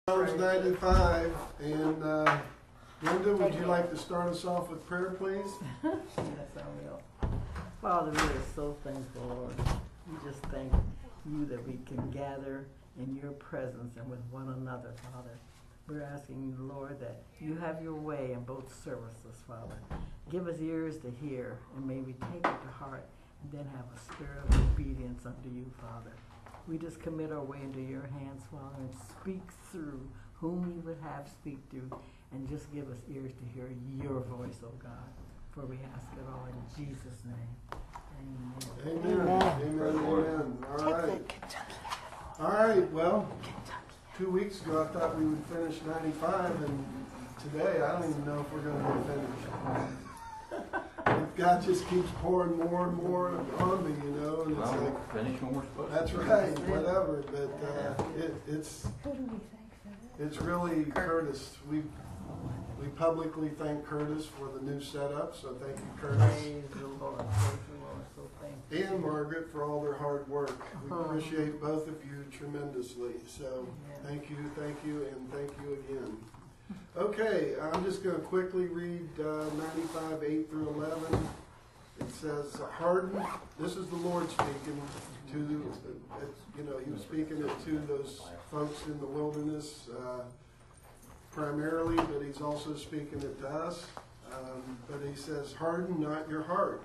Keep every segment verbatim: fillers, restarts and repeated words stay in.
Psalms ninety-five, and uh, Linda, would you like to start us off with prayer, please? Yes, I will. Father, we are so thankful, Lord. We just thank you that we can gather in your presence and with one another, Father. We're asking you, Lord, that you have your way in both services, Father. Give us ears to hear, and may we take it to heart, and then have a spirit of obedience unto you, Father. We just commit our way into your hands, Father, and speak through whom you would have speak through, and just give us ears to hear your voice, oh God. For we ask it all in Jesus' name. Amen. Amen. Amen. Amen. All right. All right. Well, two weeks ago I thought we would finish ninety-five, and today I don't even know if we're going to finish. God just keeps pouring more and more on me, you know, and it's well, like, finish when we're supposed that's to. right, whatever. But uh, it, it's it's really Curtis. We we publicly thank Curtis for the new setup, so thank you, Curtis. Praise the Lord. Praise the Lord. So thank you. And Margaret for all their hard work. We appreciate both of you tremendously. So thank you, thank you, and thank you again. Okay, I'm just going to quickly read uh, ninety-five, eight through eleven. It says, harden, this is the Lord speaking to, uh, you know, he was speaking it to those folks in the wilderness uh, primarily, but he's also speaking it to us. Um, but he says, harden not your heart,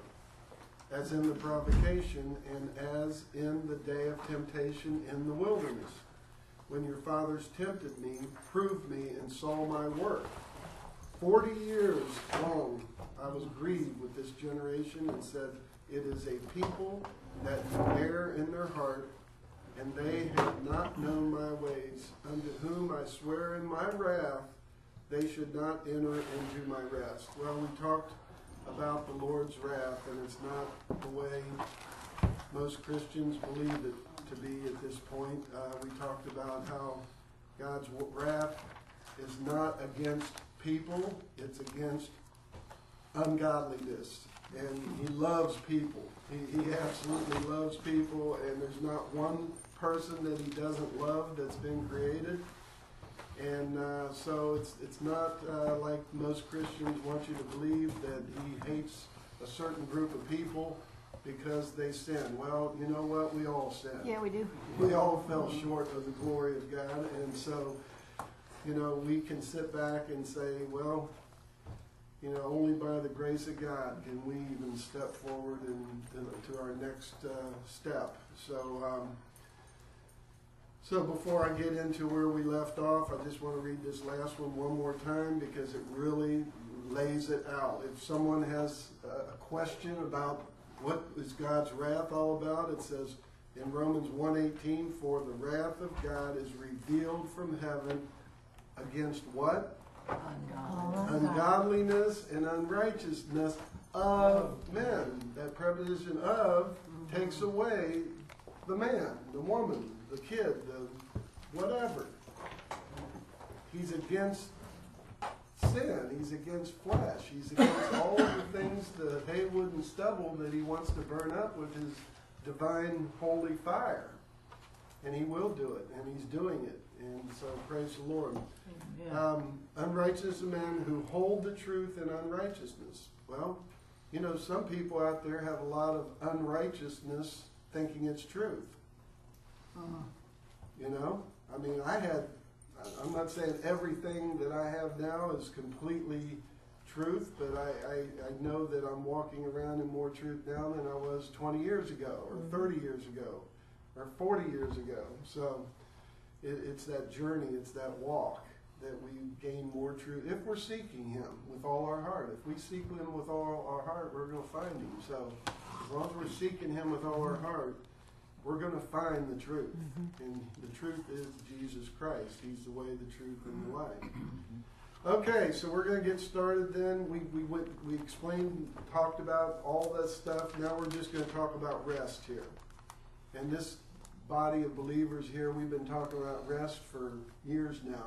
as in the provocation, and as in the day of temptation in the wilderness. When your fathers tempted me, proved me, and saw my work. Forty years long I was grieved with this generation, and said, it is a people that err in their heart, and they have not known my ways, unto whom I swear in my wrath, they should not enter into my rest. Well, we talked about the Lord's wrath, and it's not the way most Christians believe it to be at this point. Uh, we talked about how God's wrath is not against people, it's against ungodliness. And he loves people. He, he absolutely loves people, and there's not one person that he doesn't love that's been created. And uh, so it's, it's not uh, like most Christians want you to believe that he hates a certain group of people because they sin. Well, you know what? We all sin. Yeah, we do. We all fell short of the glory of God, and so, you know, we can sit back and say, well, you know, only by the grace of God can we even step forward and, and to our next uh, step. So, um, so before I get into where we left off, I just want to read this last one one more time because it really lays it out. If someone has a question about what is God's wrath all about, it says in Romans one eighteen, for the wrath of God is revealed from heaven against what? Ungodly. Ungodliness and unrighteousness of men. That preposition of takes away the man, the woman, the kid, the whatever. He's against sin. He's against flesh. He's against all of the things, the haywood and stubble that he wants to burn up with his divine holy fire. And he will do it, and he's doing it. And so praise the Lord. Um, unrighteous men who hold the truth in unrighteousness. Well, you know, some people out there have a lot of unrighteousness thinking it's truth. Uh-huh. You know? I mean, I had, I'm not saying everything that I have now is completely truth, but I, I, I know that I'm walking around in more truth now than I was twenty years ago, or thirty years ago, or forty years ago. So it, it's that journey, it's that walk that we gain more truth if we're seeking him with all our heart. If we seek him with all our heart, we're going to find him. So as long as we're seeking him with all our heart, we're going to find the truth. Mm-hmm. And the truth is Jesus Christ. He's the way, the truth, and the life. Okay, so we're going to get started then. We, we, went, we explained, talked about all that stuff. Now we're just going to talk about rest here. And this body of believers here, we've been talking about rest for years now.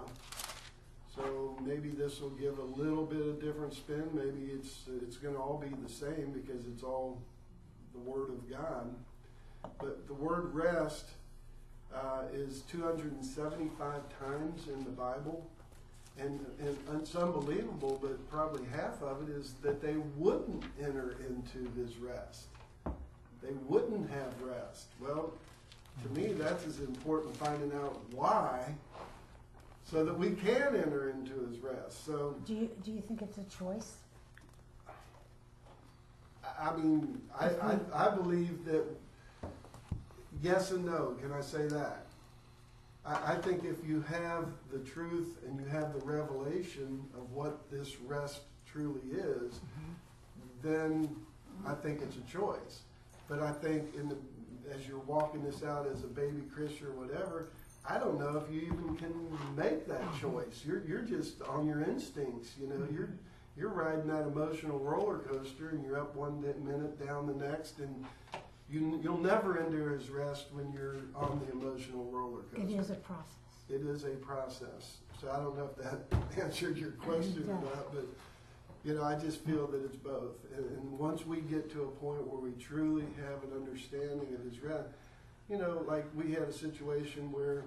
So maybe this will give a little bit of different spin. Maybe it's it's going to all be the same because it's all the Word of God. But the word rest uh, is two hundred seventy-five times in the Bible. And, and it's unbelievable, but probably half of it is that they wouldn't enter into his rest. They wouldn't have rest. Well, to me, that's as important, finding out why, so that we can enter into his rest. So, Do you, do you think it's a choice? I I mean, I, I, I believe that yes and no. Can I say that? I, I think if you have the truth and you have the revelation of what this rest truly is, mm-hmm. then I think it's a choice. But I think in the, as you're walking this out as a baby Christian or whatever, I don't know if you even can make that choice. You're you're just on your instincts, you know. You're you're riding that emotional roller coaster, and you're up one minute, down the next, and you you'll never enter his rest when you're on the emotional roller coaster. It is a process. It is a process. So I don't know if that answered your question or not, but you know, I just feel that it's both. And, and once we get to a point where we truly have an understanding of his rest, you know, like we had a situation where,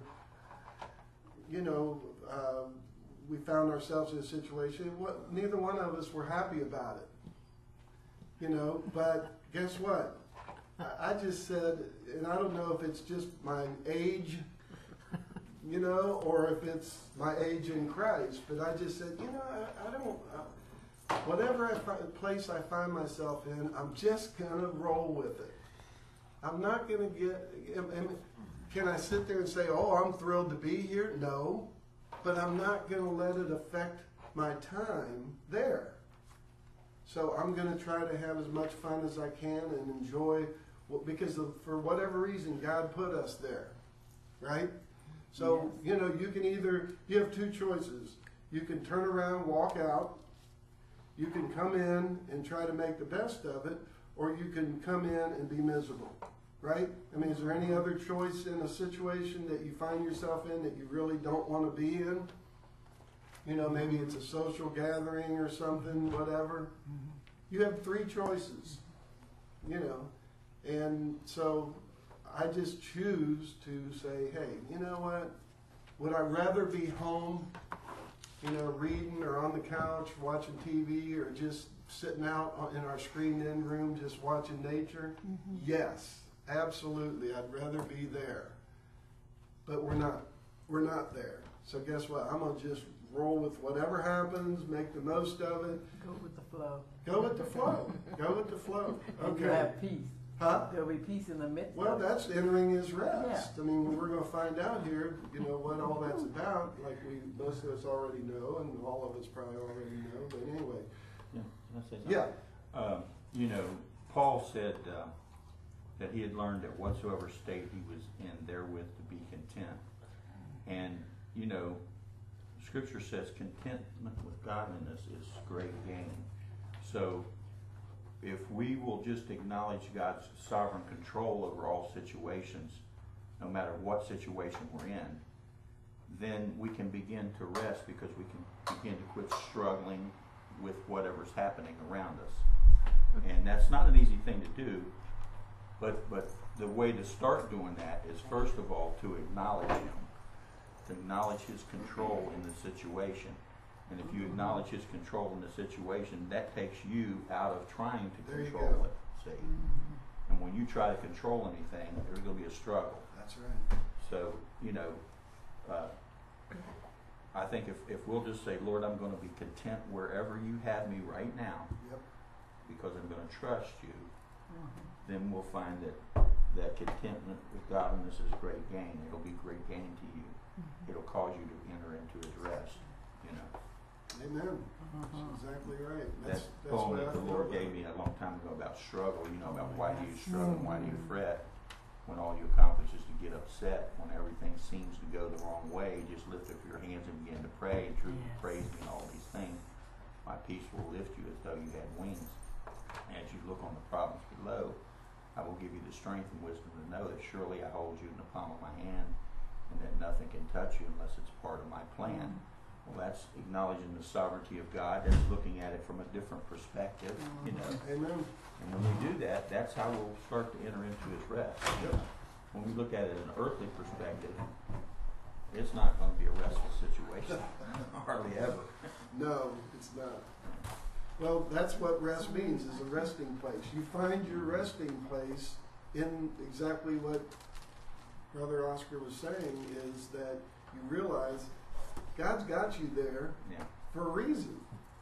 you know, uh, we found ourselves in a situation, what, neither one of us were happy about it. You know, but guess what? I, I just said, and I don't know if it's just my age, you know, or if it's my age in Christ, but I just said, you know, I, I don't, I, whatever I find, place I find myself in, I'm just going to roll with it. I'm not going to get, am, am, can I sit there and say, oh, I'm thrilled to be here? No, but I'm not going to let it affect my time there. So I'm going to try to have as much fun as I can and enjoy, because of, for whatever reason, God put us there, right? So, yes. You know, you can either, you have two choices. You can turn around, walk out. You can come in and try to make the best of it, or you can come in and be miserable, right? I mean, is there any other choice in a situation that you find yourself in that you really don't want to be in? You know, maybe it's a social gathering or something, whatever. You have three choices, you know. And so I just choose to say, hey, you know what? Would I rather be home, you know, reading or on the couch watching T V or just sitting out in our screened-in room just watching nature? Mm-hmm. Yes, absolutely. I'd rather be there. But we're not. We're not there. So guess what? I'm going to just roll with whatever happens, make the most of it. Go with the flow. Go with the flow. Go with the flow. Okay. And you have peace. Huh? There'll be peace in the midst. Well, that's entering his rest. Yeah. I mean, we're going to find out here, you know, what all that's about, like we most of us already know, and all of us probably already know. But anyway. Yeah. Can I say something? Yeah. Um, you know, Paul said uh, that he had learned that whatsoever state he was in therewith to be content. And, you know, Scripture says contentment with godliness is great gain. So if we will just acknowledge God's sovereign control over all situations, no matter what situation we're in, then we can begin to rest, because we can begin to quit struggling with whatever's happening around us. And that's not an easy thing to do, but, but the way to start doing that is, first of all, to acknowledge Him, to acknowledge His control in the situation. And if you acknowledge His control in the situation, that takes you out of trying to there control it, see? Mm-hmm. And when you try to control anything, there's going to be a struggle. That's right. So, you know, uh, I think if, if we'll just say, Lord, I'm going to be content wherever you have me right now, yep. because I'm going to trust you, Mm-hmm. then we'll find that that contentment with godliness is great gain. It'll be great gain to you. Mm-hmm. It'll cause you to enter into His rest, you know. Amen. Uh-huh. That's exactly right. That's, That that's poem what that I the feel Lord about. gave me a long time ago about struggle, you know, about why do you Yes. struggle and why do you Mhm. fret when all you accomplish is to get upset when everything seems to go the wrong way. Just lift up your hands and begin to pray, and truly Yes. praise me and all these things. My peace will lift you as though you had wings. As you look on the problems below, I will give you the strength and wisdom to know that surely I hold you in the palm of my hand, and that nothing can touch you unless it's part of my plan. Mm-hmm. Well, that's acknowledging the sovereignty of God. That's looking at it from a different perspective, mm-hmm. you know. Amen. And when we do that, that's how we'll start to enter into His rest. Yep. when we look at it in an earthly perspective, it's not going to be a restful situation, hardly ever. No, it's not. Well, that's what rest means, is a resting place. You find your resting place in exactly what Brother Oscar was saying, is that you realize God's got you there Yeah. for a reason.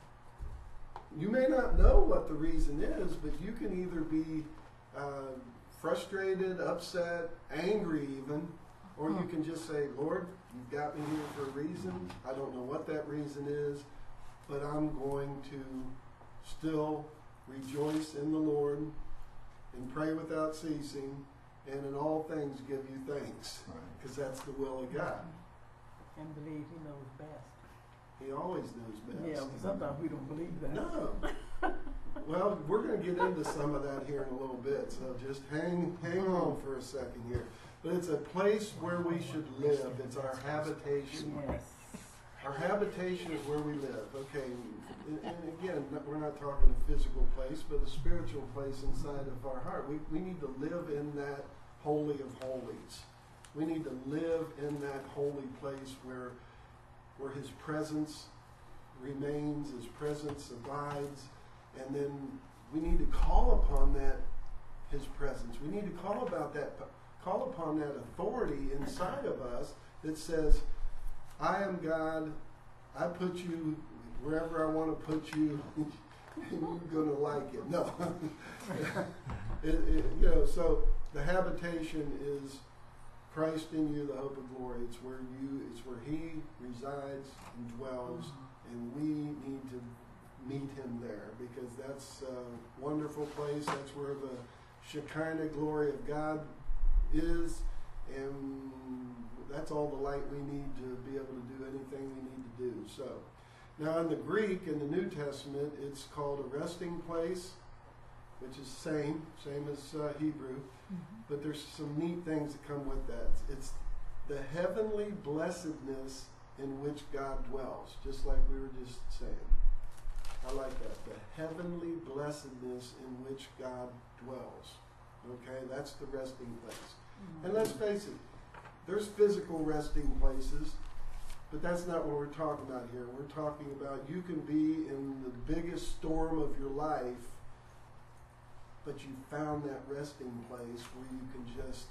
You may not know what the reason is, but you can either be uh, frustrated, upset, angry even, or you can just say, Lord, you've got me here for a reason. I don't know what that reason is, but I'm going to still rejoice in the Lord and pray without ceasing, and in all things give you thanks, Right. because that's the will of God. And believe he knows best. He always knows best. Yeah, but sometimes we don't believe that. No. Well, we're going to get into some of that here in a little bit, so just hang hang on for a second here. But it's a place where we should live. It's our habitation. Yes. Our habitation is where we live. Okay, and, and again, we're not talking a physical place, but a spiritual place inside of our heart. We, we need to live in that holy of holies. We need to live in that holy place where, where His presence remains, His presence abides, and then we need to call upon that, His presence. We need to call about that, call upon that authority inside of us that says, I am God. I put you wherever I want to put you, and you're going to like it. No. it, it, you know, so the habitation is Christ in you, the hope of glory. It's where you, it's where He resides and dwells, and we need to meet Him there, because that's a wonderful place. That's where the Shekinah glory of God is, and that's all the light we need to be able to do anything we need to do. So, now in the Greek, in the New Testament, it's called a resting place, which is same, same as uh, Hebrew, but there's some neat things that come with that. It's the heavenly blessedness in which God dwells, just like we were just saying. I like that. The heavenly blessedness in which God dwells. Okay, that's the resting place. And let's face it, there's physical resting places, but that's not what we're talking about here. We're talking about you can be in the biggest storm of your life, but you found that resting place where you can just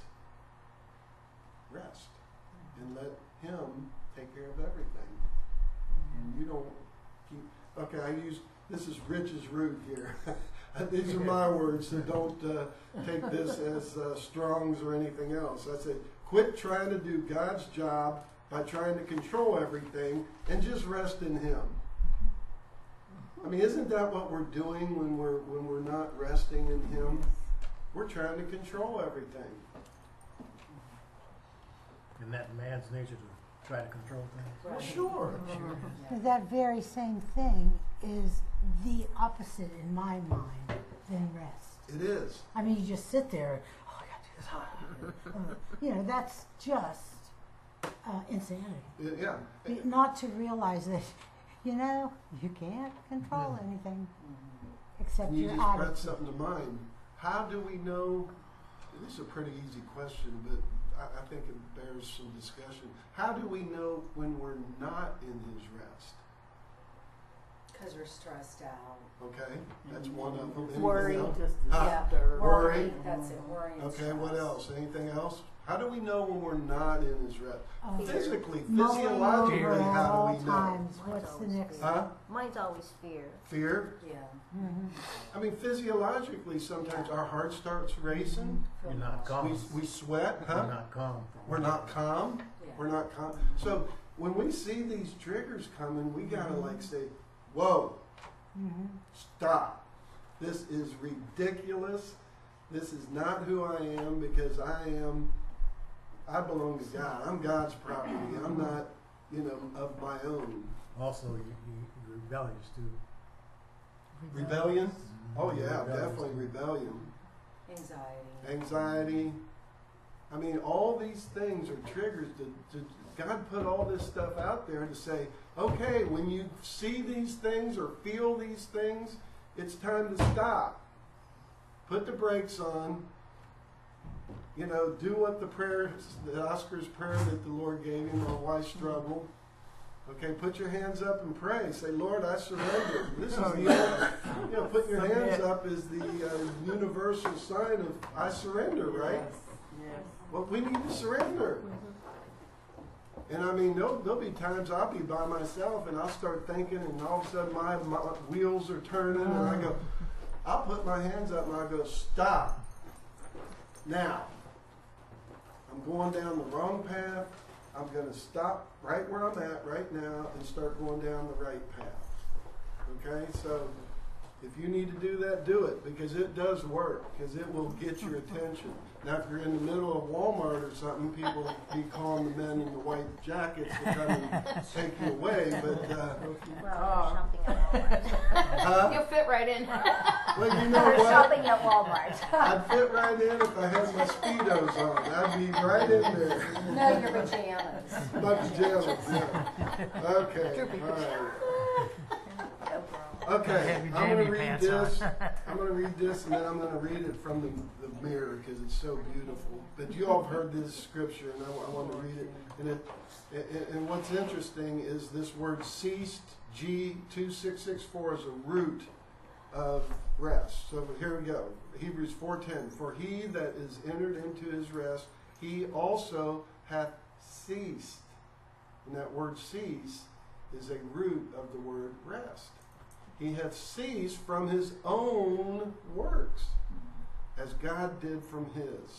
rest and let Him take care of everything. And you don't keep, okay, I use, this is Rich's root here. These are my words, so don't uh, take this as uh, Strong's or anything else. I said, quit trying to do God's job by trying to control everything and just rest in Him. I mean, isn't that what we're doing when we're when we're not resting in Him? We're trying to control everything. Isn't that man's nature to try to control things? Well, sure. But that very same thing is the opposite in my mind than rest. It is. I mean, you just sit there, oh, I got to do this. Oh, uh, you know, that's just uh, insanity. Yeah. You- Not to realize that, you know, you can't control anything except You your just brought attitude. something to mind. How do we know? This is a pretty easy question, but I, I think it bears some discussion. How do we know when we're not in His rest? Because we're stressed out. Okay, that's one of them. Anything Worry, else? just Huh? disturbed. Worry. That's it, worry and Okay, what stress. else? Anything else? How do we know when we're not in His rest? Oh, Physically, mulling physiologically, over at how all do we know? times. Mine's What's the always next? fear. Huh? Mine's always fear. Fear? Yeah. Mhm. I mean, physiologically, sometimes our heart starts racing. Feel You're not lost. calm. We, we sweat, You're huh? not calm. We're not calm. Yeah. We're not calm. So when we see these triggers coming, we gotta like say, whoa, Mhm. stop. This is ridiculous. This is not who I am, because I am, I belong to God. I'm God's property. I'm not, you know, of my own. Also, you, you, you're rebellious too. Rebellion? Oh yeah, Rebellious definitely too. rebellion. Anxiety. Anxiety. I mean, all these things are triggers to, to God put all this stuff out there to say, okay, when you see these things or feel these things, it's time to stop. Put the brakes on You know, do what the prayer, the Oscar's prayer that the Lord gave him while why struggle. Okay, put your hands up and pray. Say, Lord, I surrender. This is the old, you know, putting your hands up is the uh, universal sign of I surrender, right? Yes. Yes. Well, we need to surrender. And I mean, there'll, there'll be times I'll be by myself and I'll start thinking, and all of a sudden my, my wheels are turning, and I go, I'll put my hands up and I go, stop. Now, I'm going down the wrong path. I'm going to stop right where I'm at right now and start going down the right path. Okay? So if you need to do that, do it, because it does work, because it will get your attention. Now, if you're in the middle of Walmart or something, people will be calling the men in the white jackets to come and take you away. But, uh, Well, you're shopping at Walmart. huh? You'll fit right in. Well, you know You're what? shopping at Walmart. I'd fit right in if I had my Speedos on. I'd be right in there. No, your pajamas. My pajamas, yeah. Okay, all right. Okay, Have your I'm gonna jammy read pants on. this. I'm gonna read this, and then I'm gonna read it from the, the mirror because it's so beautiful. But you all have heard this scripture, and I, I want to read it. And it, and, and what's interesting is this word "ceased." G two six six four is a root of rest. So here we go. Hebrews four ten. For he that is entered into his rest, he also hath ceased. And that word "cease" is a root of the word rest. He hath ceased from his own works, as God did from his.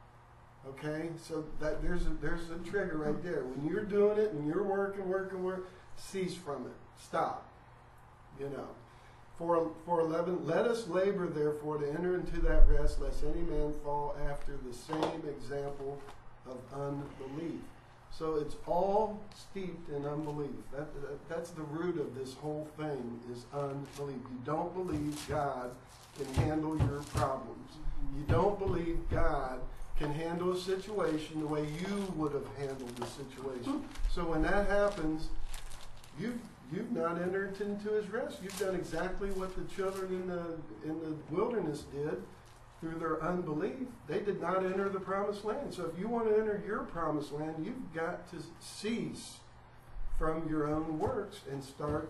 Okay, so that there's a, there's a trigger right there. When you're doing it and you're working, working, working, cease from it. Stop. You know. For for eleven, let us labor therefore to enter into that rest, lest any man fall after the same example of unbelief. So it's all steeped in unbelief. That, that, that's the root of this whole thing is unbelief. You don't believe God can handle your problems. You don't believe God can handle a situation the way you would have handled the situation. So when that happens, you've you've not entered into his rest. You've done exactly what the children in the in the wilderness did. Through their unbelief, they did not enter the promised land. So if you want to enter your promised land, you've got to cease from your own works and start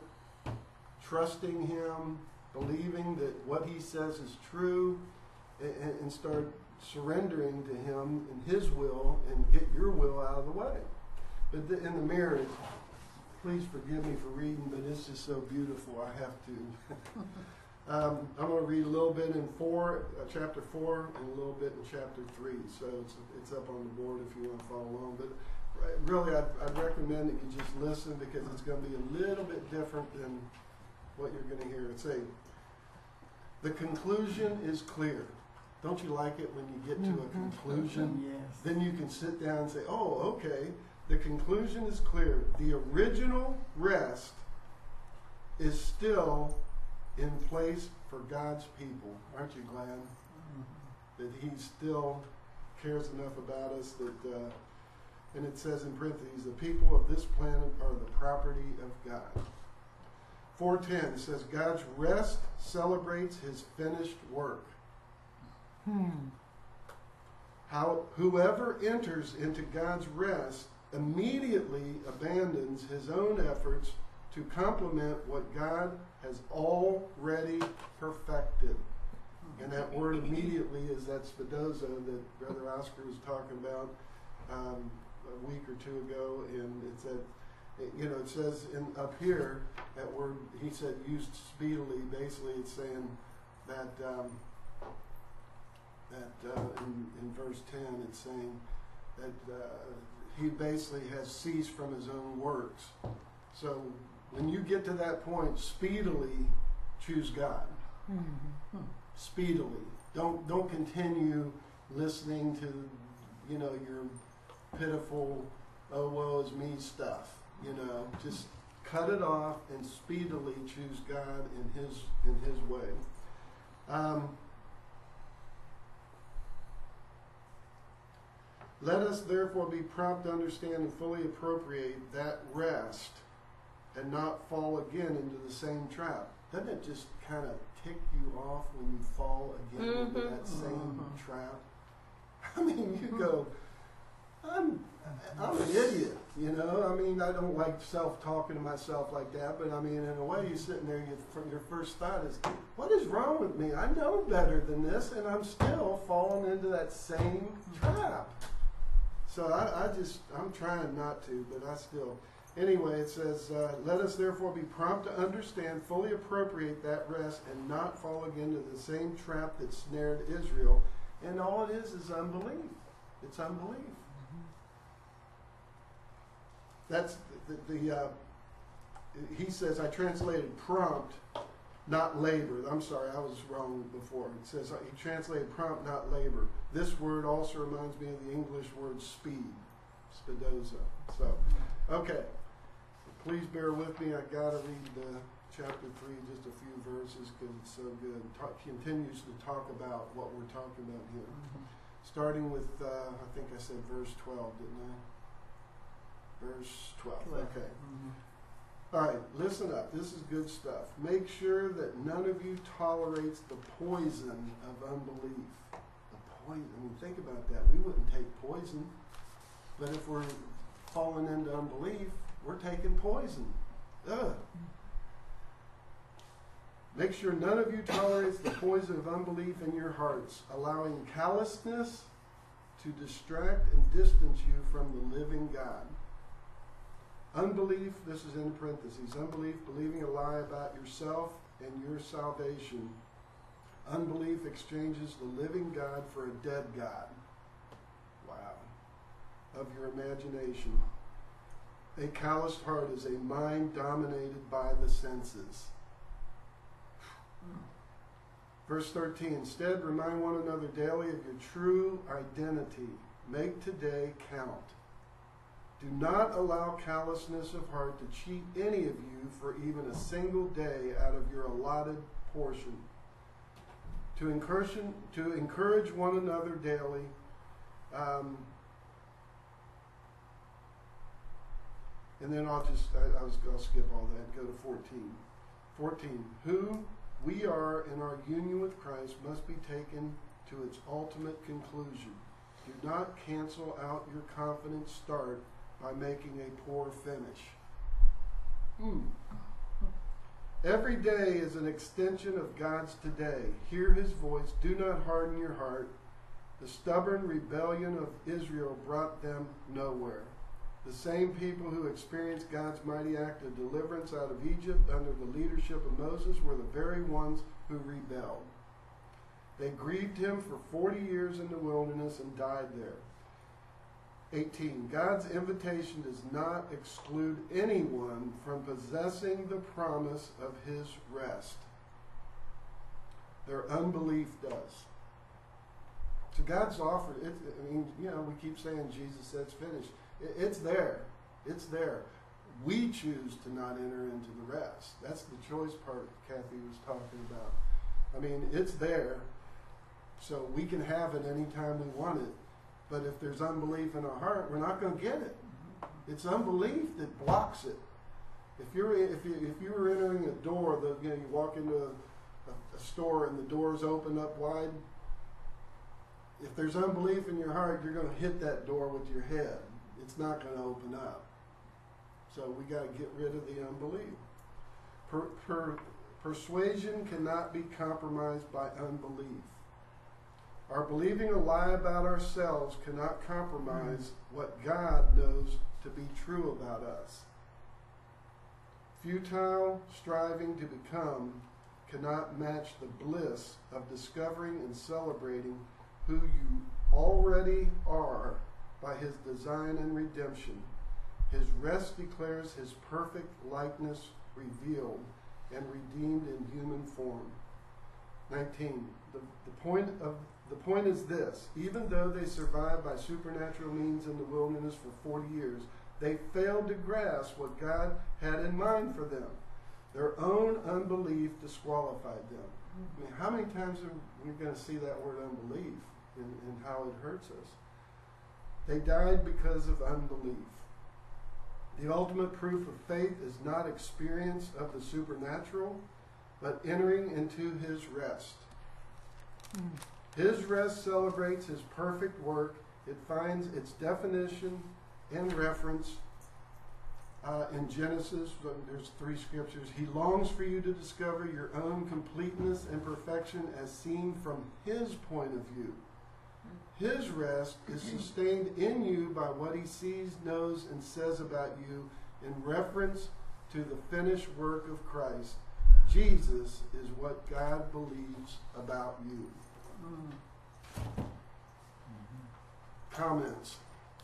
trusting him, believing that what he says is true, and, and start surrendering to him and his will and get your will out of the way. But the, in the mirror, please forgive me for reading, but it's just so beautiful, I have to. Um, I'm going to read a little bit in four, uh, chapter four, and a little bit in chapter three. So it's it's up on the board if you want to follow along. But uh, really, I'd, I'd recommend that you just listen because it's going to be a little bit different than what you're going to hear it say. The conclusion is clear. Don't you like it when you get to a conclusion? Yes. Then you can sit down and say, "Oh, okay. The conclusion is clear. The original rest is still in place for God's people." Aren't you glad that he still cares enough about us that, uh, and it says in parentheses, the people of this planet are the property of God. four ten says, God's rest celebrates his finished work. Hmm. How whoever enters into God's rest immediately abandons his own efforts to complement what God has already perfected. And that word immediately is that spadozo that Brother Oscar was talking about um, a week or two ago. And it's that, you know, it says in up here, that word, he said used speedily. Basically, it's saying that, um, that uh, in, in verse ten, it's saying that uh, he basically has ceased from his own works. So when you get to that point, speedily choose God. Mm-hmm. Speedily. Don't don't continue listening to, you know, your pitiful, oh woe is me stuff. You know, just cut it off and speedily choose God in His in His way. Um, Let us therefore be prompt to understand and fully appropriate that rest and not fall again into the same trap. Doesn't it just kind of tick you off when you fall again Mm-hmm. into that same Mhm. trap? I mean, you go, I'm, I'm an idiot, you know? I mean, I don't like self-talking to myself like that, but I mean, in a way, you're sitting there, you, your first thought is, what is wrong with me? I know better than this, and I'm still falling into that same trap. So I, I just, I'm trying not to, but I still. Anyway, it says, uh, let us therefore be prompt to understand, fully appropriate that rest, and not fall again to the same trap that snared Israel. And all it is is unbelief. It's unbelief. That's the, the, the uh, he says, I translated prompt, not labor. I'm sorry, I was wrong before. It says, uh, he translated prompt, not labor. This word also reminds me of the English word speed, spidoza. So, okay. Please bear with me. I gotta read uh, chapter three, just a few verses, because it's so good. Talk, continues to talk about what we're talking about here. Mm-hmm. Starting with, uh, I think I said verse twelve, didn't I? Verse twelve. twelve. Okay. Mm-hmm. All right, listen up. This is good stuff. Make sure that none of you tolerates the poison of unbelief. The poison. I mean, think about that. We wouldn't take poison, but if we're falling into unbelief, we're taking poison. Ugh. Make sure none of you tolerates the poison of unbelief in your hearts, allowing callousness to distract and distance you from the living God. Unbelief, this is in parentheses, unbelief, believing a lie about yourself and your salvation. Unbelief exchanges the living God for a dead God. Wow. Of your imagination. A calloused heart is a mind dominated by the senses. Verse thirteen, instead remind one another daily of your true identity. Make today count. Do not allow callousness of heart to cheat any of you for even a single day out of your allotted portion. To encourage, to encourage one another daily. Um, And then I'll just, I, I was, I'll skip all that, go to fourteen. fourteen, who we are in our union with Christ must be taken to its ultimate conclusion. Do not cancel out your confident start by making a poor finish. Hmm. Every day is an extension of God's today. Hear his voice. Do not harden your heart. The stubborn rebellion of Israel brought them nowhere. The same people who experienced God's mighty act of deliverance out of Egypt under the leadership of Moses were the very ones who rebelled. They grieved him for forty years in the wilderness and died there. eighteen. God's invitation does not exclude anyone from possessing the promise of his rest. Their unbelief does. So God's offered it. I mean, you know, we keep saying Jesus said it's finished. It's there. It's there. We choose to not enter into the rest. That's the choice part Kathy was talking about. I mean, it's there, so we can have it anytime we want it. But if there's unbelief in our heart, we're not going to get it. It's unbelief that blocks it. If you're if you if you were entering a door, that you know you walk into a, a, a store and the doors open up wide. If there's unbelief in your heart, you're going to hit that door with your head. It's not going to open up. So we got to get rid of the unbelief. Per, per, persuasion cannot be compromised by unbelief. Our believing a lie about ourselves cannot compromise what God knows to be true about us. Futile striving to become cannot match the bliss of discovering and celebrating who you already are by his design and redemption. His rest declares his perfect likeness revealed and redeemed in human form. nineteen. The, the point of the point is this: even though they survived by supernatural means in the wilderness for forty years, they failed to grasp what God had in mind for them. Their own unbelief disqualified them. I mean, how many times are we going to see that word unbelief and, and how it hurts us? They died because of unbelief. The ultimate proof of faith is not experience of the supernatural, but entering into his rest. Mm. His rest celebrates his perfect work. It finds its definition and reference uh, in Genesis. There's three scriptures. He longs for you to discover your own completeness and perfection as seen from his point of view. His rest is sustained in you by what he sees, knows, and says about you in reference to the finished work of Christ. Jesus is what God believes about you. Mm. Comments?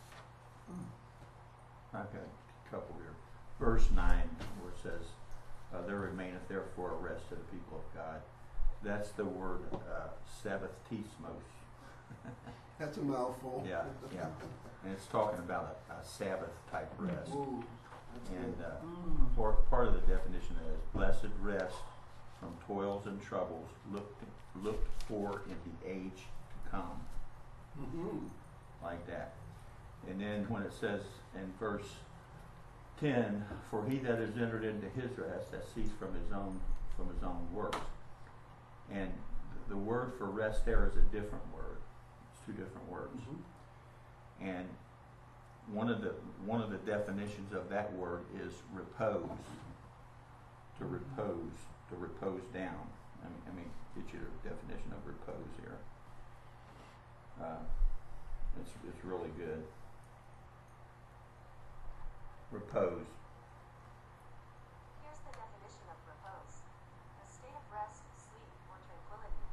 I've got a couple here. Verse nine, where it says, uh, there remaineth therefore a rest to the people of God. That's the word uh, sabbatismos. That's a mouthful. Yeah, yeah. And it's talking about a, a Sabbath type rest. Ooh, that's And good. uh, Mm. part, part of the definition is blessed rest from toils and troubles looked, looked for in the age to come. Mhm. Like that. And then when it says in verse ten, for he that is entered into his rest has ceased from his own from his own works. And the word for rest there is a different word. It's two different words. Mhm. And one of the one of the definitions of that word is repose. To repose, to repose down. I mean, I mean get you the definition of repose here. Uh, it's it's really good. Repose. Here's the definition of repose: a state of rest, sleep, or tranquility.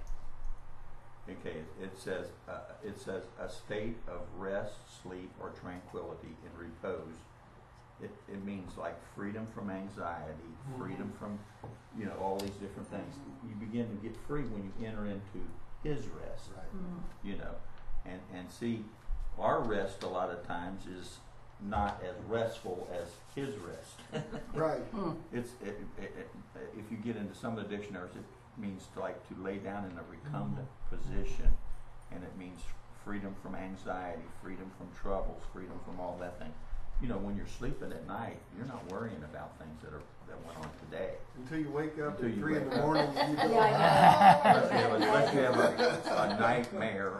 Okay, it, it says uh, it says a state of rest, sleep, or tranquility in repose. It it means like freedom from anxiety, freedom from, you know, all these different things. You begin to get free when you enter into his rest. Right. Mm. You know, and and see, our rest a lot of times is not as restful as his rest. Right. Mm. It's it, it, it, if you get into some of the dictionaries, it means to like to lay down in a recumbent position, and it means freedom from anxiety, freedom from troubles, freedom from all that thing. You know, when you're sleeping at night, you're not worrying about things that are that went on today. Until you wake up Until at you three in wake the up. morning and you go, Unless you have, unless you have a, a nightmare.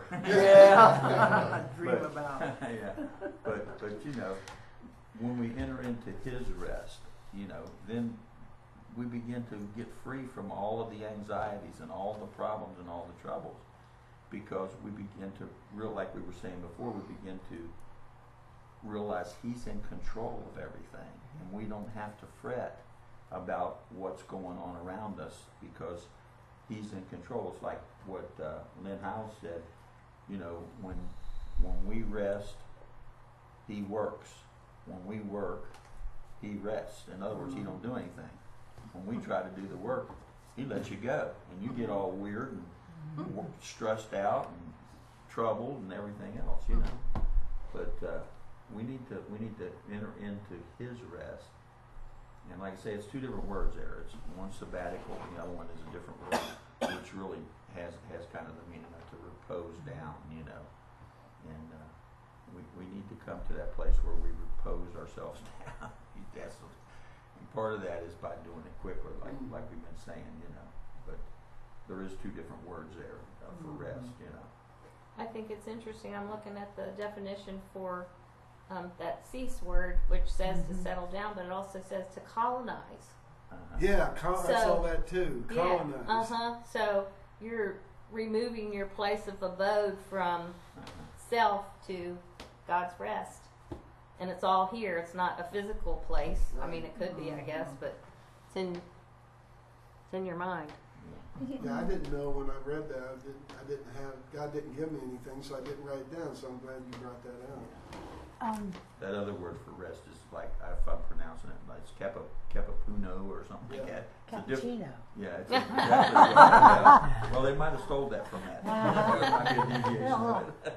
Yeah. Dream But- about. yeah, but but you know, when we enter into his rest, you know, then we begin to get free from all of the anxieties and all the problems and all the troubles, because we begin to real like we were saying before, we begin to realize he's in control of everything, and we don't have to fret about what's going on around us because he's in control. It's like what uh, Lynn Howes said, you know, when when we rest, he works. When we work, he rests. In other words, he don't do anything. When we try to do the work, he lets you go, and you get all weird and w- stressed out and troubled and everything else, you know. But uh, we need to we need to enter into his rest. And like I say, it's two different words there. It's one sabbatical, and the other one is a different word, which really has has kind of the meaning of to repose down, you know. And uh, we we need to come to that place where we repose ourselves down. That's and part of that is by doing it quickly, like like we've been saying, you know. But there is two different words there uh, for rest, you know. I think it's interesting. I'm looking at the definition for um, that cease word, which says Mhm. to settle down, but it also says to colonize. Uh-huh. yeah, col- I saw So- that too. Colonize. Yeah. Uh huh. So you're removing your place of abode from Uh-huh. self to God's rest, and it's all here. It's not a physical place. I mean, it could be, I guess, but it's in it's in your mind. Yeah, I didn't know when I read that. I didn't. I didn't have. God didn't give me anything, so I didn't write it down. So I'm glad you brought that out. Um, That other word for rest is like, if I'm pronouncing it, like it's kepa, kepapuno or something like Yeah. that. It's a diff- cappuccino. Yeah, it's a, exactly what- yeah. Well, they might have stole that from that. There might be a deviation of it.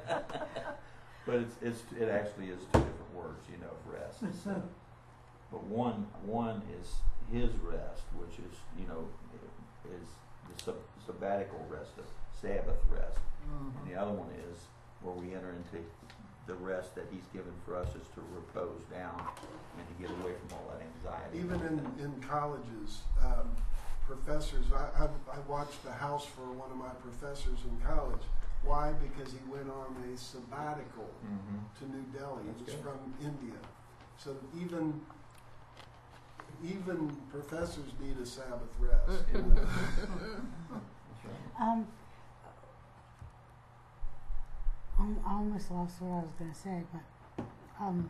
But it's, it's, it actually is two different words, you know, of rest. It's, uh, but one, one is his rest, which is, you know, is the sab- sabbatical rest, the Sabbath rest. And the other one is where we enter into the rest that he's given for us is to repose down and to get away from all that anxiety. Even in, in colleges, um, professors. I, I, I watched the house for one of my professors in college. Why? Because he went on a sabbatical Mhm. to New Delhi. That's He was good. from India. So even even professors need a Sabbath rest. You know? That's right. Um, I'm- I almost lost what I was going to say, but um,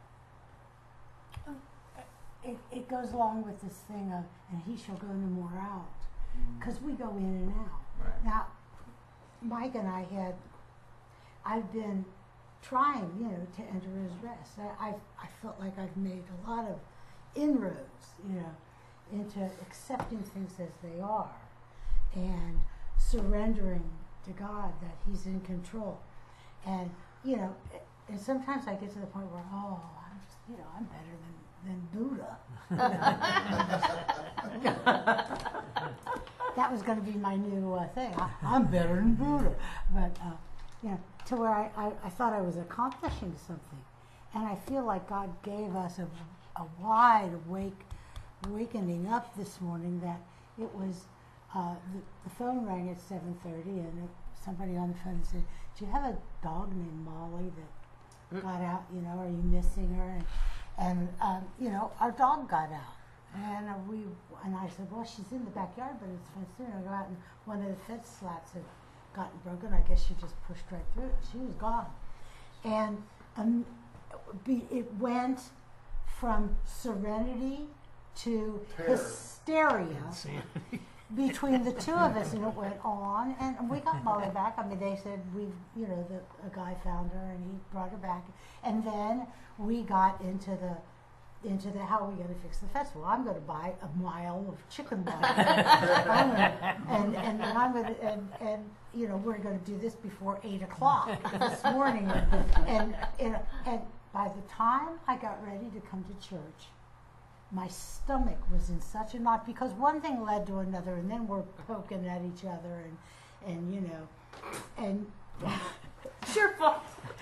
it, it goes along with this thing of, and he shall go no more out, because we go in and out. Right. Now, Mike and I had, I've been trying, you know, to enter his rest. I, I've, I felt like I've made a lot of inroads, you know, into accepting things as they are and surrendering to God that He's in control. And, you know, and sometimes I get to the point where, oh, I'm just, you know, I'm better than, than Buddha. That was going to be my new uh, thing. I, I'm better than Buddha. But, uh, you know, to where I, I, I thought I was accomplishing something. And I feel like God gave us a, a wide awake, awakening up this morning that it was, uh, the, the phone rang at seven thirty and it, somebody on the phone said, do you have a dog named Molly that got out, you know, are you missing her? And, and um, you know, our dog got out. And uh, we, and I said, well, she's in the backyard, but it's fenced in. I go out and one of the fence slats had gotten broken. I guess she just pushed right through it. She was gone. And um, be, it went from serenity to Terror. hysteria between the two of us, and it went on, and we got Molly back. I mean, they said we, you know, the, a guy found her and he brought her back, and then we got into the, into the how are we going to fix the fence? Well, I'm going to buy a mile of chicken wire, I'm gonna, and and then I'm going to and and you know we're going to do this before eight o'clock this morning, and and, and and by the time I got ready to come to church, my stomach was in such a knot because one thing led to another, and then we're poking at each other, and and you know, and It's your fault.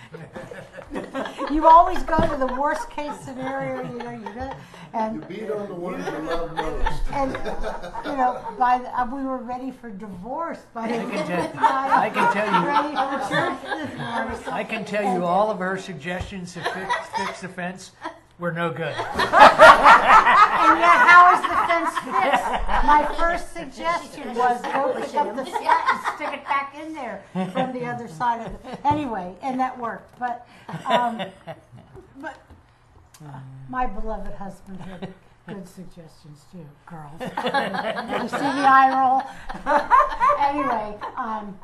you always go to the worst case scenario, you know, you know, You and beat on the one you love most. and you know, by the, uh, we were ready for divorce by the I end can of tell- the night. I can tell you- Ready for church this morning. I can tell you all of her suggestions to fix, fix the fence were no good. And yet, how is the fence fixed? My first suggestion was go pick up the slat and stick it back in there from the other side of it. Anyway, and that worked. But, um, but my beloved husband had good suggestions too, girls. You see the eye roll? Anyway, um,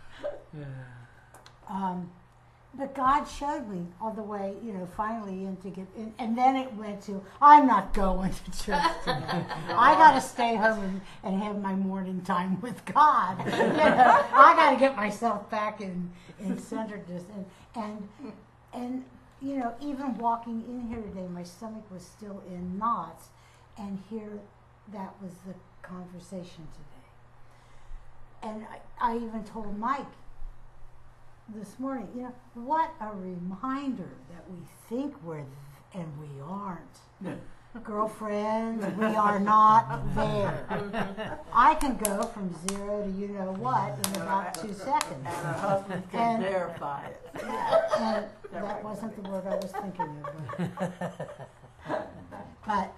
um, but God showed me all the way, you know, finally in to get in, and then it went to, I'm not going to church today. I got to stay home and, and have my morning time with God. You know, I got to get myself back in, in centeredness. And, and, and, you know, even walking in here today, my stomach was still in knots, and here, that was the conversation today. And I, I even told Mike this morning, you know, what a reminder that we think we're th- and we aren't. Girlfriends, we are not there. I can go from zero to you know what in about two seconds. And her husband can And- verify it. And that wasn't the word I was thinking of. But, but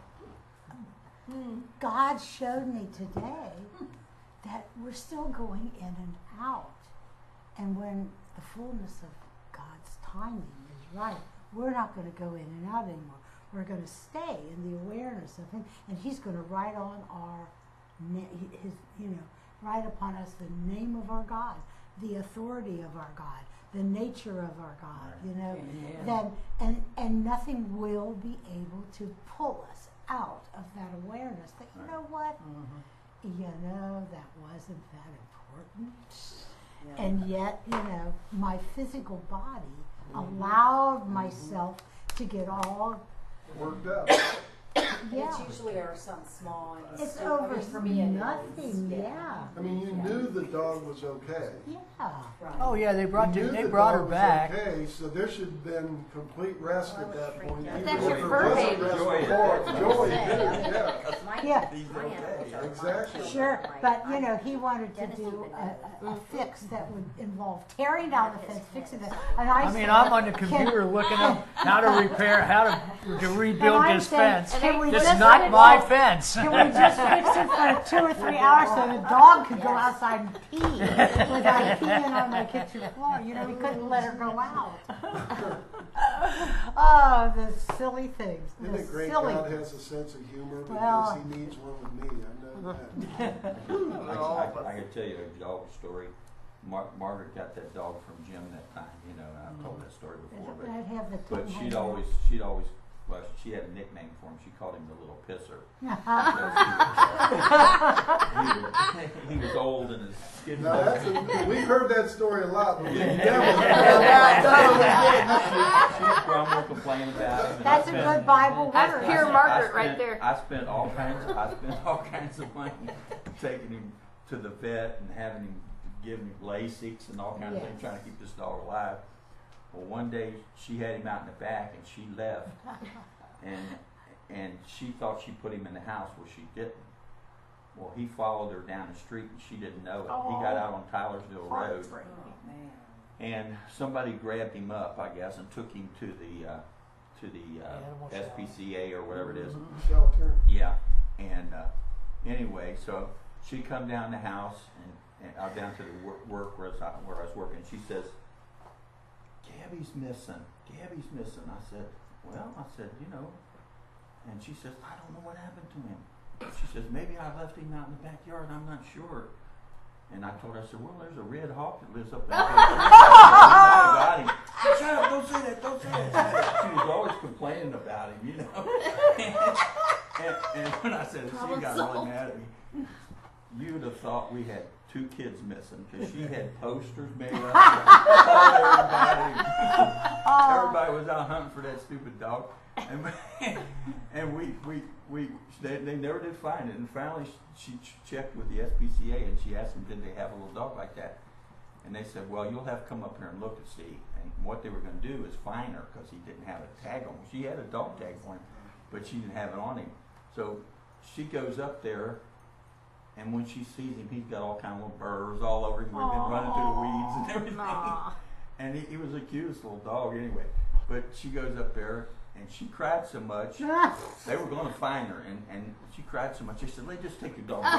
God showed me today that we're still going in and out. And when the fullness of God's timing is right, we're not going to go in and out anymore. We're going to stay in the awareness of Him, and He's going to write on our, na- His, you know, write upon us the name of our God, the authority of our God, the nature of our God. You know, Amen. then and and nothing will be able to pull us out of that awareness. That you know what, Mhm. you know, that wasn't that important. Yeah. And yet, you know, my physical body allowed myself to get all, Worked up. And yeah, it's usually are something small and it's stupid. over I mean, for me it is. nothing, yeah, I mean, you knew the dog was okay. yeah. Right. Oh yeah, they brought You you, knew they the brought dog her was back. Okay, so there should have been complete rest I at was that freaked point. out. even That's if your there fur wasn't baby. rest Joy, before. that's Joy what I'm did, saying. yeah. My Yeah. He's My okay. animals are Exactly. fine. Sure, My- but you my- know, he wanted to Dennis do even a, a, a knows. fix that would involve tearing down the His fence, fixing it. fence. And I I said, mean, I'm on the "Can- computer looking up how to repair, how to, to rebuild And I this said, fence. "Can we It's just not fix my it? fence. Can we just fix it for two or three hours so the dog could go outside and pee without peeing on my kitchen floor? You know, we couldn't let her go out. Oh, the silly things. Isn't The it great silly. God has a sense of humor because Well- he needs one with me, I know that. I, I, I could tell you a dog story. Mar- Margaret got that dog from Jim that time, you know, and I've told that story before, but, I'd have the but tongue she'd hang out. always, she'd always, well, she had a nickname for him. She called him the little pisser. Because he, was, he, was, he was old and his skin Now was that's a, we've heard that story a lot, but we Yeah. never. She'd grumble, complain about him. and That's I a spent- good Bible That's word. pure I Margaret right spent- there. I spent all kinds. Of, I spent all kinds of money taking him to the vet and having him give him Lasix and all kinds of Yes. things, trying to keep this dog alive. Well, one day she had him out in the back and she left, and and she thought she put him in the house. Well, she didn't. Well, he followed her down the street and she didn't know it. He got out on Tylersville Road, and somebody grabbed him up, I guess, and took him to the uh, to the Animal uh, S P C A or whatever it is. Shelter. Yeah, and uh, anyway, so she come down the house and, and uh, down to the work, work where, I, where I was working. She says, "Gabby's missing. Gabby's missing." I said, "Well," I said, "you know," and she says, "I don't know what happened to him." She says, "Maybe I left him out in the backyard. I'm not sure." And I told her, I said, "Well, there's a red hawk that lives up there." About him. Shut up! Don't say that! Don't say that! She was always complaining about him, you know. and, and when I said it, she Problem got solved. really mad at me. You'd have thought we had two kids missing because she had posters made up. everybody, everybody was out hunting for that stupid dog, and and we we we they, they never did find it. And finally, she ch- checked with the S P C A and she asked them, did they have a little dog like that? And they said, well, you'll have to come up here and look and see. And what they were going to do is fine her because he didn't have a tag on him. She had a dog tag on him, but she didn't have it on him. So she goes up there, and when she sees him, he's got all kind of little burrs all over him. We've been running through the weeds and everything. Aw. And he, he was the cutest little dog anyway. But she goes up there, and she cried so much. They were going to find her, and, and she cried so much. They said, "Let just take your dog."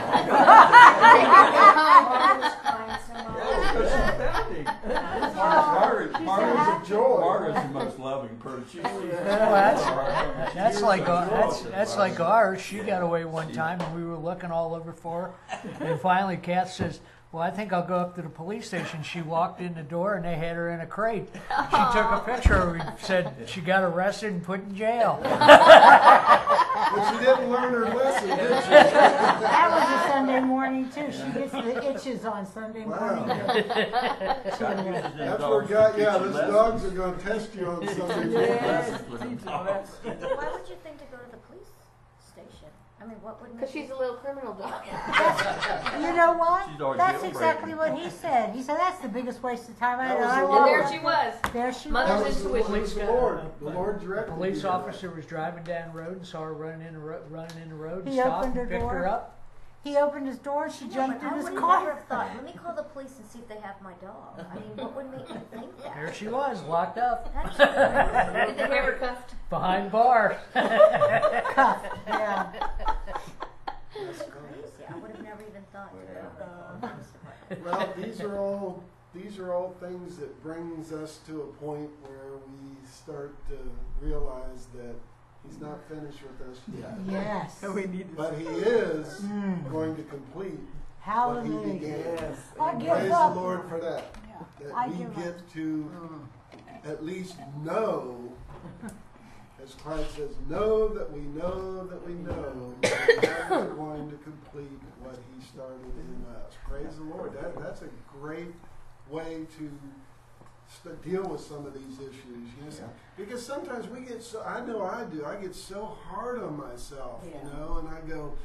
Mom was crying so much. Because she found him. Margaret, Margaret's, a joy. Margaret's the most loving person. She, she's Well, that's, that's like our, that's that's like ours. She got away one time, and we were looking all over for her. And finally, Kath says, "Well, I think I'll go up to the police station." She walked in the door, and they had her in a crate. She took a picture of her and said she got arrested and put in jail. But she didn't learn her lesson, did she? That was a Sunday morning too. She gets the itches on Sunday Wow. morning. God uses them That's dogs where to God, teach yeah, you those lessons. dogs are going to test you on Sunday morning. Lessons with them dogs. Why would you think to go to the police station? I mean, what would make Because she's a little criminal dog. You know what? She's always That's jailbreaking. exactly what he said. He said that's the biggest waste of time I That know. was I the won't And Lord. there she was. There she Mother's That was. was the, that intuition. was the Lord. The Lord A directed police you to officer was driving down the road and saw her running in the ro- running in the road and He stopped opened and her picked her door. up. He opened his door and she Yeah, jumped but in I his would have car. never thought, let me call the police and see if they have my dog. I mean, what would make you think that? There she was, locked up That's Did they have her cuffed? behind bars. Yeah. That's crazy. I would have never even thought to go to the police department. Well, these are all these are all things that brings us to a point where we start to realize that He's not finished with us yet. Yes. So we need to. But He is Mm. going to complete what He Hallelujah. began. Yes. I give Praise the up. Lord for that. Yeah. That I we give get up. to Mm. at least know, as Christ says, know that we know that we know that God is going to complete what He started in us. Praise the Lord. That, that's a great way to st- deal with some of these issues. Yes, Yeah. because sometimes we get so. I know I do. I get so hard on myself, Yeah. you know, and I go,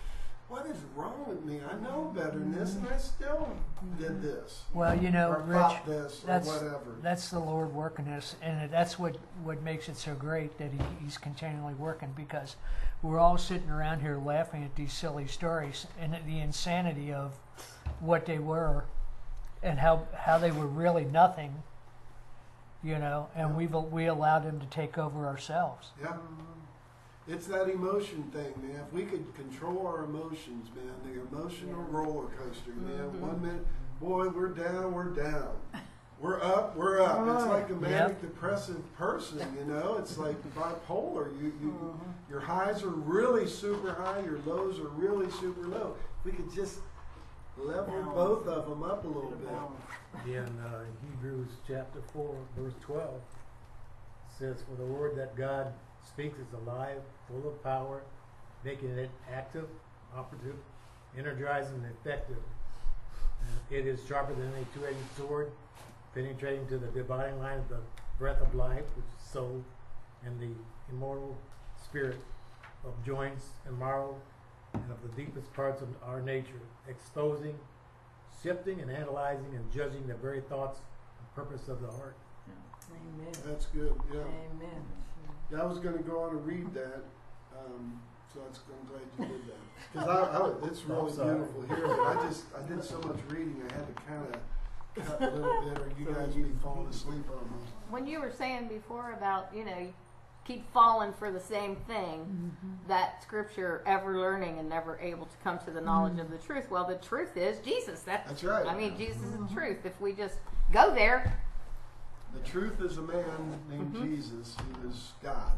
what is wrong with me? I know better than this, and I still did this. Well, you know, or Rich, thought this, or that's whatever. that's the Lord working this, and that's what what makes it so great that he, He's continually working, because we're all sitting around here laughing at these silly stories and at the insanity of what they were, and how how they were really nothing. You know, and Yeah. we've we allowed him to take over ourselves. Yeah. It's that emotion thing, man. If we could control our emotions, man, the emotional roller coaster, man. Mhm. One minute, boy, we're down, we're down. We're up, we're up. It's like a manic depressive person, you know. It's like bipolar. You, you, your highs are really super high, your lows are really super low. If we could just level Balance. both of them up a little bit. In uh, Hebrews chapter four, verse twelve, says, "For the word that God speaks is alive, full of power, making it active, operative, energizing, and effective. And it is sharper than a two-edged sword, penetrating to the dividing line of the breath of life, which is soul, and the immortal spirit of joints and marrow, and of the deepest parts of our nature, exposing, sifting, and analyzing, and judging the very thoughts and purpose of the heart." Amen. That's good, yeah. Amen. Yeah, I was going to go on and read that, um, so it's, I'm glad you did that. Because I, I, it's really I'm sorry. beautiful here, but I just, I did so much reading, I had to kind of cut a little bit, or you guys be falling asleep on me. When you were saying before about, you know, you keep falling for the same thing, that scripture, ever learning and never able to come to the knowledge of the truth. Well, the truth is Jesus. That, That's right. I mean, Jesus is the truth. If we just go there, The truth is a man named Mhm. Jesus who is God.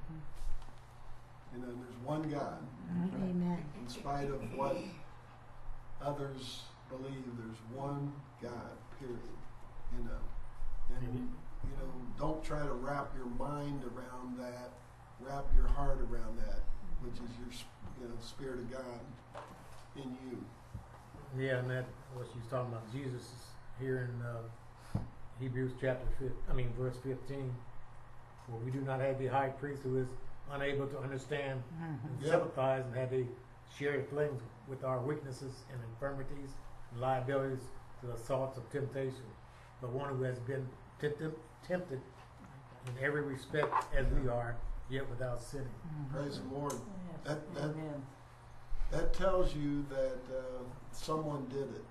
You know, there's one God. Amen. In spite of what others believe, there's one God, period. You know, and you know, don't try to wrap your mind around that. Wrap your heart around that, which is your, you know, Spirit of God in you. Yeah, and that what she's talking about. Jesus is here in uh, Hebrews chapter fifteen, I mean verse fifteen, for we do not have a high priest who is unable to understand and Yep. sympathize and have a shared feelings with our weaknesses and infirmities and liabilities to the assaults of temptation, but one who has been tempted, tempted in every respect as we are, yet without sinning. Praise the Lord. Yes. That, that, Amen. that tells you that uh, someone did it.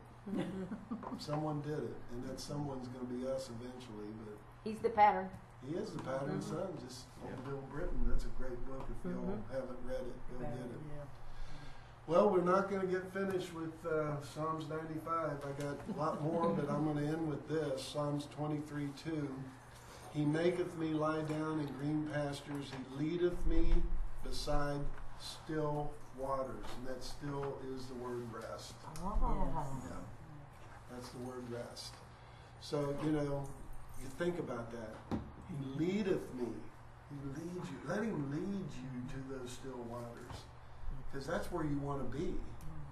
Someone did it, and that someone's going to be us eventually. But he's the pattern. he is the pattern Mhm. son. Just Old Bill Britton. That's a great book. If y'all Mhm. haven't read it, go get it. Yeah. Well, we're not going to get finished with uh, Psalms ninety-five. I got a lot more, but I'm going to end with this. Psalms twenty-three two. He maketh me lie down in green pastures. He leadeth me beside still waters. And that still is the word rest. Oh. Yeah. That's the word rest. So, you know, you think about that. He leadeth me. He leads you. Let him lead you to those still waters. Because that's where you want to be.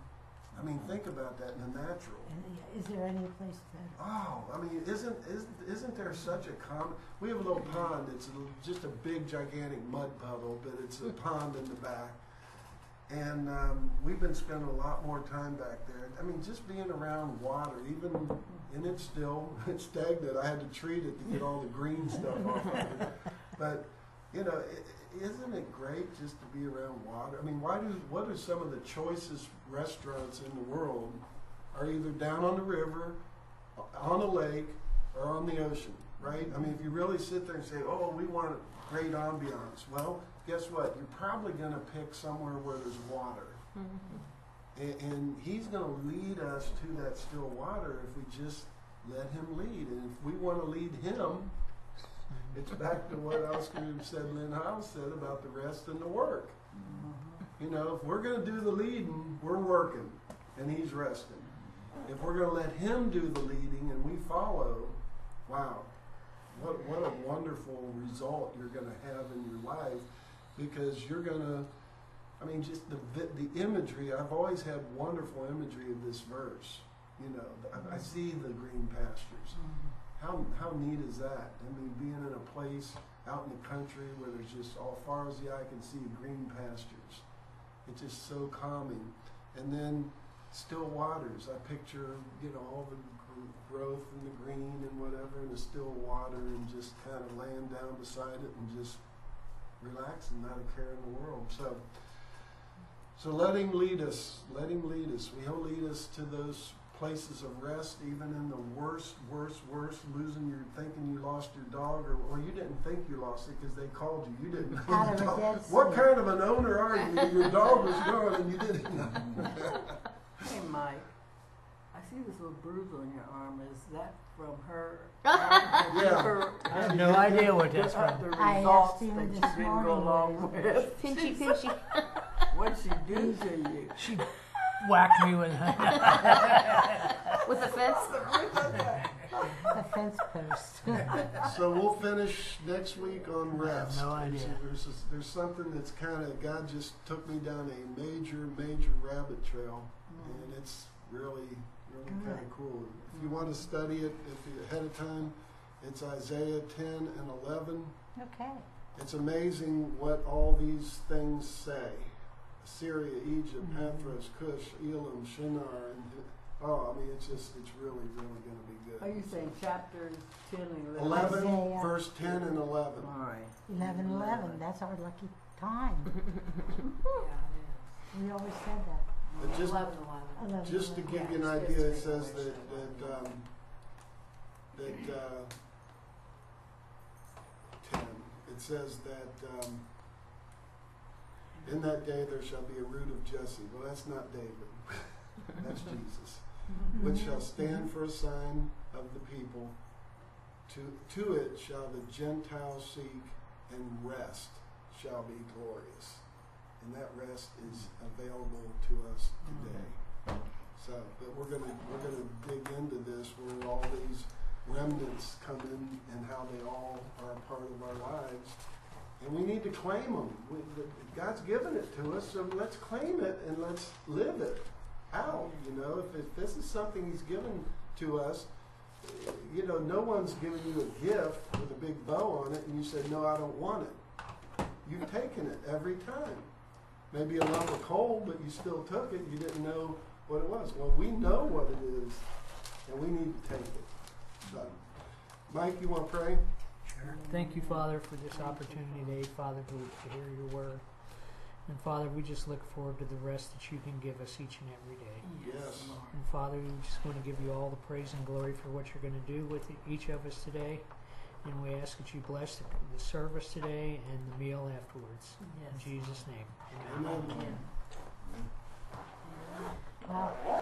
I mean, think about that in the natural. And is there any place better? Oh, I mean, isn't isn't, isn't there such a common? We have a little pond. It's a, little- just a big, gigantic mud puddle, but it's a pond in the back. And um, we've been spending a lot more time back there. I mean, just being around water, even and it's still it's stagnant. I had to treat it to get all the green stuff off of it. But you know, it, isn't it great just to be around water? I mean, why do what are some of the choicest restaurants in the world are either down on the river, on a lake, or on the ocean, right? I mean, if you really sit there and say, "Oh, we want great ambiance," well, guess what? You're probably going to pick somewhere where there's water. And, and he's going to lead us to that still water if we just let him lead. And if we want to lead him, it's back to what Oscar said, Lynn House said about the rest and the work. You know, if we're going to do the leading, we're working, and he's resting. If we're going to let him do the leading and we follow, wow, what what a wonderful result you're going to have in your life, because you're going to, I mean, just the vi- the imagery. I've always had wonderful imagery of this verse. You know, I, I see the green pastures. How how neat is that? I mean, being in a place out in the country where there's just all far as the eye can see green pastures. It's just so calming. And then still waters. I picture, you know, all the gr- growth and the green and whatever, and the still water, and just kind of laying down beside it and just relaxing, not a care in the world. So, so let him lead us. Let him lead us. He'll lead us to those places of rest, even in the worst, worst, worst, losing your, thinking you lost your dog, or, or you didn't think you lost it because they called you. You didn't know Out the of a dog. dead What sleep. kind of an owner are you? Your dog was gone and you didn't know. Hey, Mike, I see this little bruise on your arm. Is that from her? Yeah. I have no idea what that's the, from. the I results asked him that you this didn't go morning along what with. Pinchy, pinchy. What'd she do to you? She whacked me with With the fence? The fence post. So we'll finish next week on rest. no idea. So there's, a, there's something that's kind of, God just took me down a major, major rabbit trail, and it's really, really kind of cool. If you want to study it if you, ahead of time, it's Isaiah ten and eleven. Okay. It's amazing what all these things say. Assyria, Egypt, Pathros, Cush, Elam, Shinar, and oh, I mean, it's just, it's really, really going to be good. Are you saying chapters ten and eleven? eleven, Isaiah. verse ten and eleven. All right. Eleven, eleven. That's our lucky time. We always said that. But just, Eleven, just to eleven. give you an idea, it says that, that, um, that, uh, ten, it says that, um, in that day there shall be a root of Jesse. Well, that's not David. That's Jesus. Which shall stand for a sign of the people. To, to it shall the Gentiles seek, and rest shall be glorious. And that rest is available to us today. So, but we're gonna we're gonna dig into this where all these remnants come in and how they all are a part of our lives. And we need to claim them. We, the, God's given it to us, so let's claim it and let's live it out. You know, if, if this is something He's given to us, you know, no one's giving you a gift with a big bow on it, and you said, "No, I don't want it." You've taken it every time. Maybe a lump of coal, but you still took it. You didn't know what it was. Well, we know what it is, and we need to take it. So, Mike, you want to pray? Sure. Thank you, Father, for this opportunity today, Father, to, to hear your word. And Father, we just look forward to the rest that you can give us each and every day. Yes. And Father, we just want to give you all the praise and glory for what you're going to do with each of us today. And we ask that you bless the, the service today and the meal afterwards. Yes. In Jesus' name. Amen. Amen. Yeah. Wow.